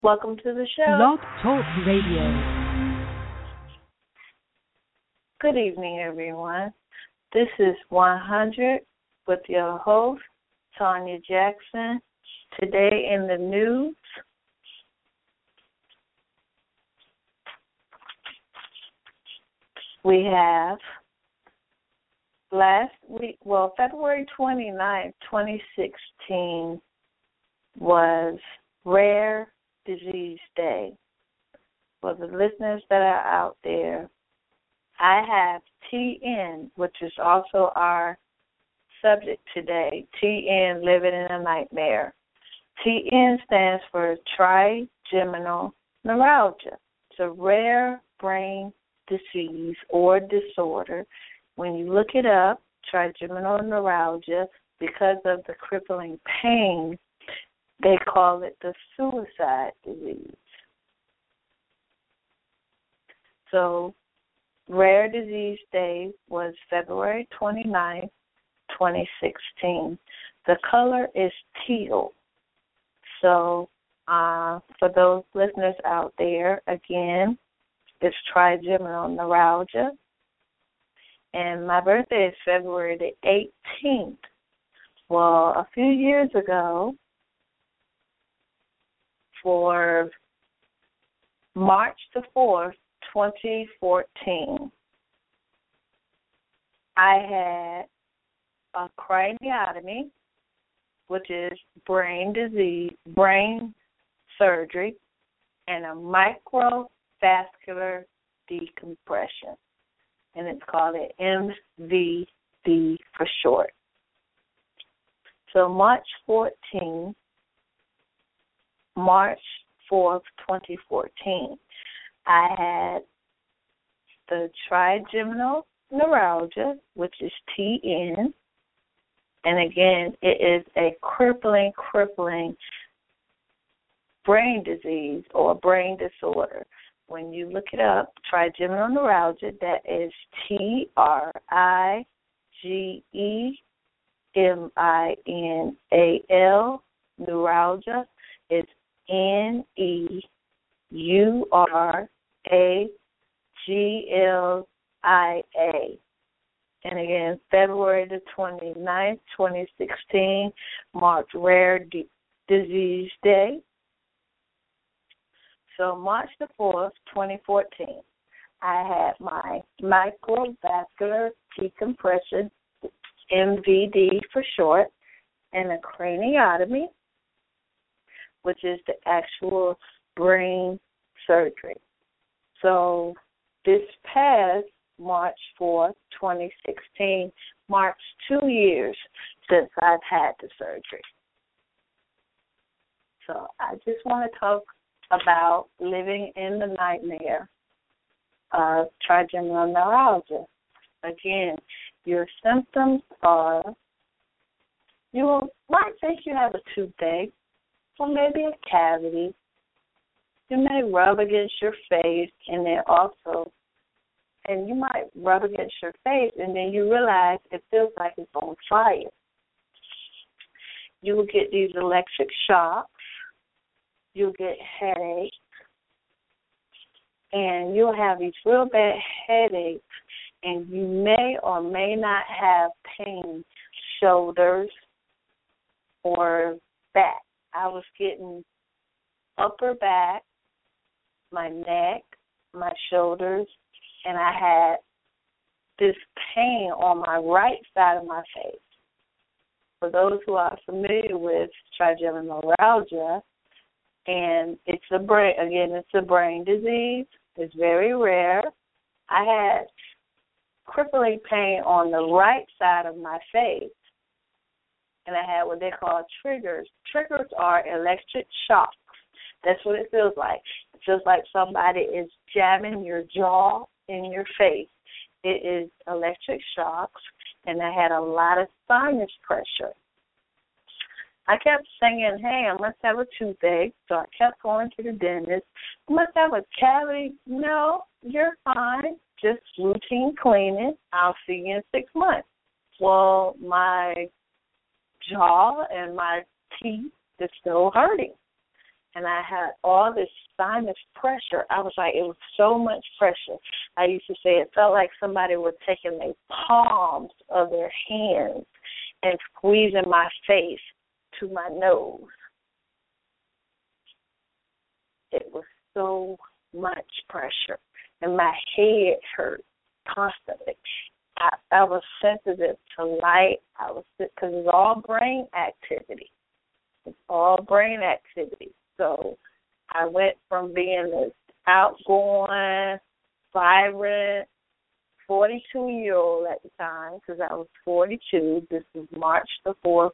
Welcome to the show. Blog Talk Radio. Good evening, everyone. This is 100 with your host, Tanya Jackson. Today in the news, we have February 29th, 2016 was Rare Disease Day. For the listeners that are out there, I have TN, which is also our subject today, TN, Living in a Nightmare. TN stands for trigeminal neuralgia. It's a rare brain disease or disorder. When you look it up, trigeminal neuralgia, because of the crippling pain, they call it the suicide disease. So, Rare Disease Day was February 29th, 2016. The color is teal. So, for those listeners out there, again, it's trigeminal neuralgia. And my birthday is February the 18th. Well, a few years ago, for March the 4th, 2014, I had a craniotomy, which is brain surgery, and a microvascular decompression. And it's called an MVD for short. So March 4th, 2014, I had the trigeminal neuralgia, which is TN. And again, it is a crippling brain disease or brain disorder. When you look it up, trigeminal neuralgia, that is TRIGEMINAL, neuralgia is NEURAGLIA. And again, February the 29th, 2016, marked Rare Disease Day. So March the 4th, 2014, I had my microvascular decompression, MVD for short, and a craniotomy, which is the actual brain surgery. So this past March 4th, 2016, marks 2 years since I've had the surgery. So I just want to talk about living in the nightmare of trigeminal neuralgia. Again, your symptoms are, you might think you have a toothache, or maybe a cavity. You may rub against your face, and you might rub against your face, and then you realize it feels like it's on fire. You will get these electric shocks. You'll get headaches, and you'll have these real bad headaches, and you may or may not have pain, shoulders or back. I was getting upper back, my neck, my shoulders, and I had this pain on my right side of my face. For those who are familiar with trigeminal neuralgia, and it's a brain disease. It's very rare. I had crippling pain on the right side of my face, and I had what they call triggers. Triggers are electric shocks. That's what it feels like. It feels like somebody is jamming your jaw in your face. It is electric shocks, and I had a lot of sinus pressure. I kept saying, hey, I must have a toothache, so I kept going to the dentist. I must have a cavity. No, you're fine. Just routine cleaning. I'll see you in 6 months. Well, my jaw and my teeth is still hurting. and I had all this sinus pressure. I was like, it was so much pressure. I used to say it felt like somebody was taking the palms of their hands and squeezing my face to my nose. It was so much pressure, and my head hurt constantly. I was sensitive to light. Because it's all brain activity. It's all brain activity. So I went from being this outgoing, vibrant, 42-year-old at the time, because I was 42. This was March the 4th,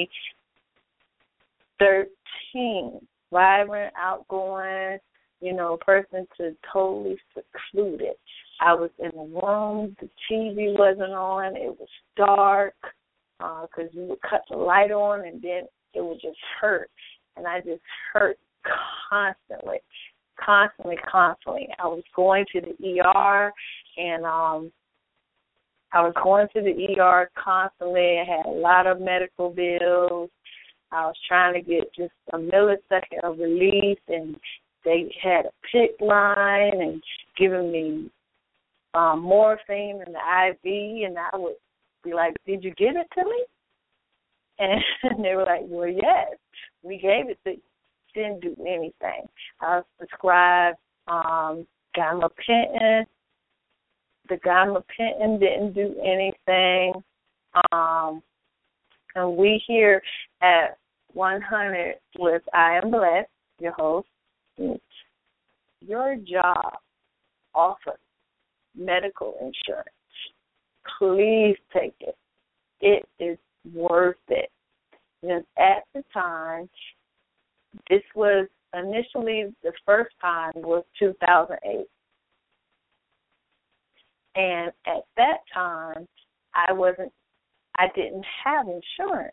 2013. Vibrant, outgoing, person to totally secluded. I was in the room. The TV wasn't on. It was dark because you would cut the light on and then it would just hurt. And I just hurt constantly. I was going to the ER, and I was going to the ER constantly. I had a lot of medical bills. I was trying to get just a millisecond of relief, and they had a PICC line and giving me morphine in the IV, and I would be like, did you give it to me? And they were like, well, yes, we gave it to you. Didn't do anything. I was prescribed gabapentin. The gabapentin didn't do anything. And we here at 100 with I Am Blessed, your host, your job offers medical insurance. Please take it. It is worth it. And at the time, this was initially the first time was 2008. And at that time, I didn't have insurance.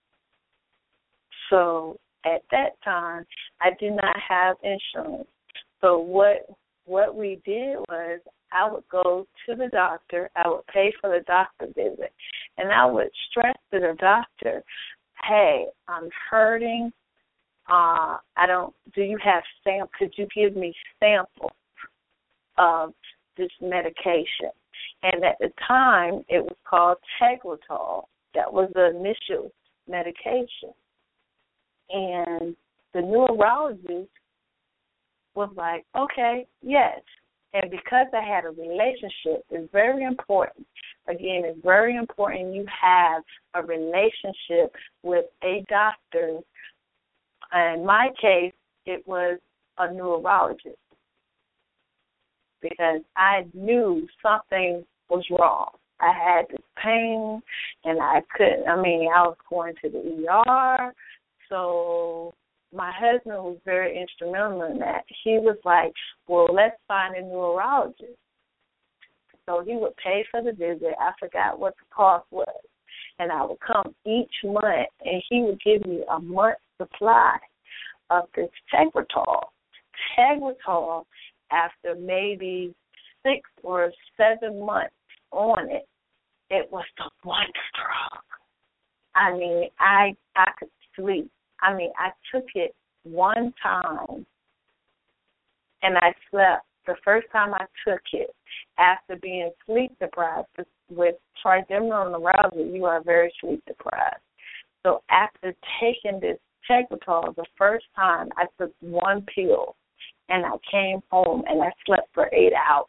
So at that time, I did not have insurance. So what we did was I would go to the doctor. I would pay for the doctor visit. And I would stress to the doctor, hey, I'm hurting. Do you have samples? Could you give me samples of this medication? And at the time, it was called Tegretol. That was the initial medication. And the neurologist was like, okay, yes. And because I had a relationship, it's very important. Again, it's very important you have a relationship with a doctor. In my case, it was a neurologist because I knew something was wrong. I had this pain, and I was going to the ER. So my husband was very instrumental in that. He was like, well, let's find a neurologist. So he would pay for the visit. I forgot what the cost was. And I would come each month, and he would give me a month's supply of this Tegretol. Tegretol, after maybe 6 or 7 months on it, it was the one drug. I mean, I could sleep. I mean, I took it one time, and I slept the first time I took it after being sleep deprived. With trigeminal neuralgia, you are very sleep deprived. So after taking this Tegretol, the first time I took one pill, and I came home and I slept for 8 hours.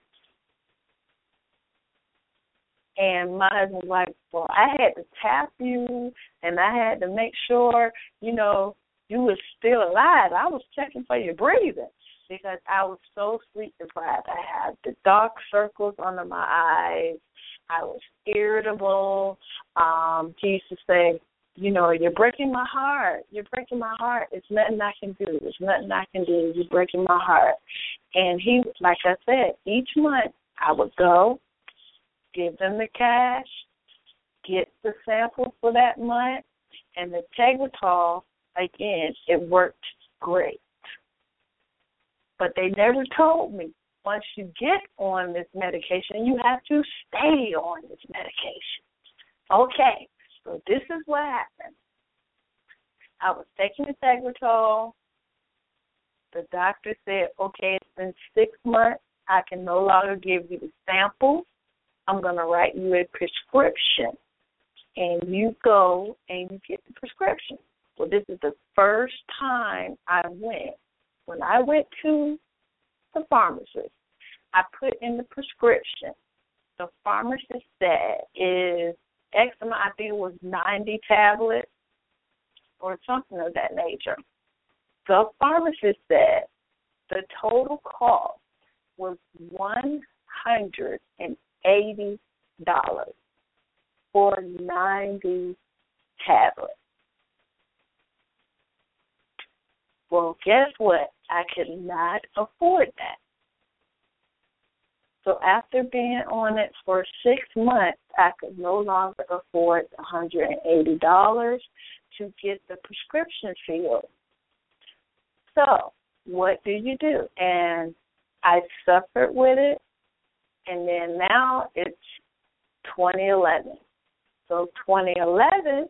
And my husband was like, well, I had to tap you, and I had to make sure, you were still alive. I was checking for your breathing because I was so sleep deprived. I had the dark circles under my eyes. I was irritable. He used to say, you're breaking my heart. You're breaking my heart. It's nothing I can do. There's nothing I can do. You're breaking my heart. And he, like I said, each month I would go, give them the cash, get the samples for that month, and the Tegretol, again, it worked great. But they never told me, once you get on this medication, you have to stay on this medication. Okay, so this is what happened. I was taking the Tegretol, The doctor said, okay, it's been 6 months. I can no longer give you the sample. I'm going to write you a prescription. And you go and you get the prescription. Well, this is the first time I went. When I went to the pharmacist, I put in the prescription. The pharmacist said is eczema, I think it was 90 tablets or something of that nature. The pharmacist said the total cost was $180 for 90 tablets. Well, guess what? I could not afford that. So after being on it for 6 months, I could no longer afford $180 to get the prescription filled. So what do? And I suffered with it, and then now it's 2011. So 2011,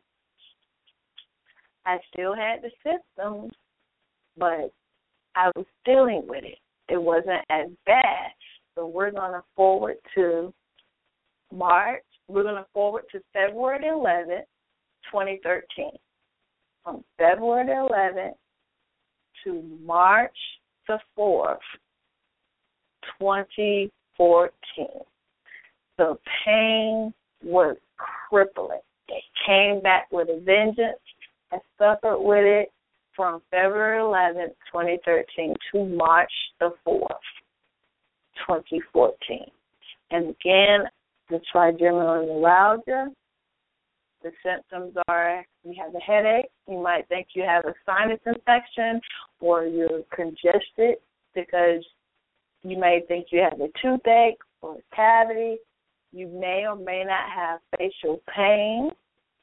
I still had the symptoms, but I was dealing with it. It wasn't as bad. So we're going to forward to March. We're going to forward to February 11th, 2013. From February 11th to March the 4th, 2014. The pain was crippling. It came back with a vengeance. I suffered with it from February 11th, 2013 to March the 4th, 2014. And again, the trigeminal neuralgia, the symptoms are you have a headache, you might think you have a sinus infection, or you're congested because you may think you have a toothache or a cavity. You may or may not have facial pain.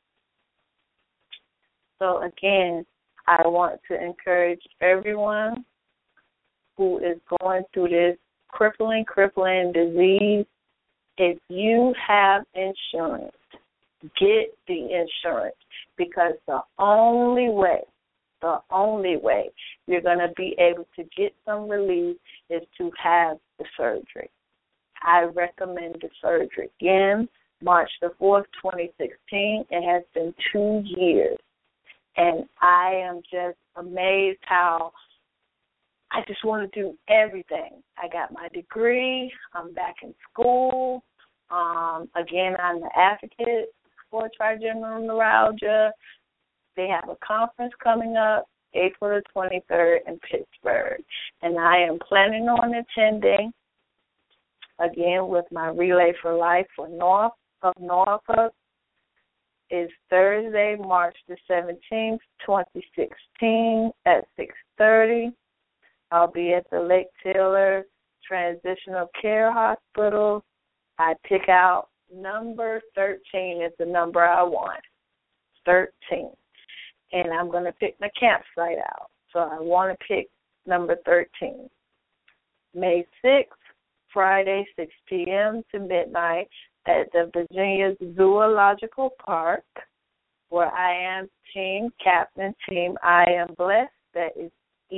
So again, I want to encourage everyone who is going through this crippling disease, if you have insurance, get the insurance, because the only way you're going to be able to get some relief is to have the surgery. I recommend the surgery. Again, March the 4th, 2016. It has been 2 years. And I am just amazed how I just want to do everything. I got my degree. I'm back in school. Again, I'm the advocate for trigeminal neuralgia. They have a conference coming up April the 23rd in Pittsburgh. And I am planning on attending, again, with my Relay for Life for Norfolk. Is Thursday, March the 17th, 2016 at 6:30. I'll be at the Lake Taylor Transitional Care Hospital. I pick out number 13 is the number I want, 13. And I'm going to pick my campsite out. So I want to pick number 13. May 6th, Friday, 6 p.m. to midnight at the Virginia Zoological Park, where I am team captain, team I Am Blessed. That is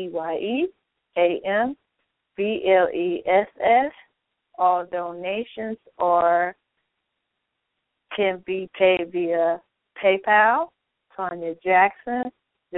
EYEAMBLESS. All donations can be paid via PayPal. Tanya Jackson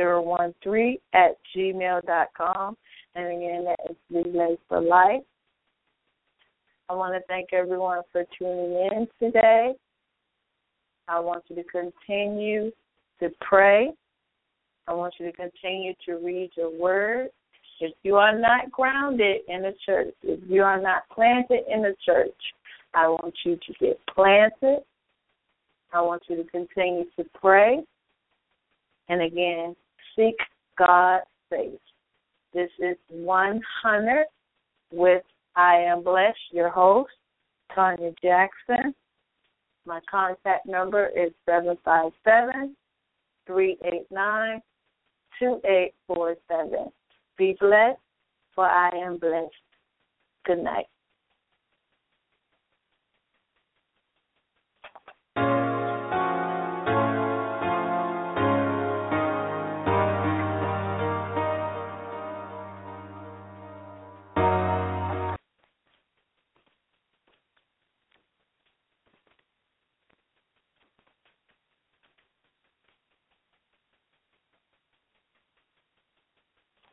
013@gmail.com. And again, that is Relay for Life. I want to thank everyone for tuning in today. I want you to continue to pray. I want you to continue to read your word. If you are not grounded in the church, if you are not planted in the church, I want you to get planted. I want you to continue to pray. And again, seek God's face. This is 100 with I Am Blessed, your host, Tanya Jackson. My contact number is 757-389-2847. Be blessed, for I am blessed. Good night.